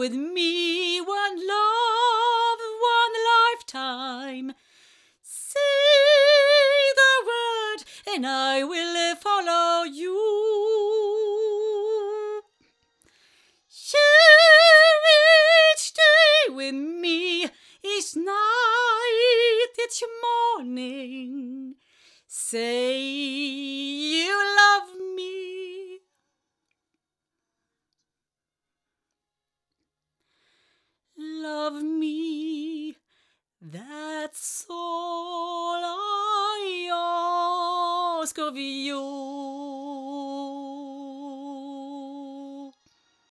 with me, one love, one lifetime. Say the word and I will follow you. Share each day with me, each night, each morning. Say you love me. Love me, that's all I ask of you.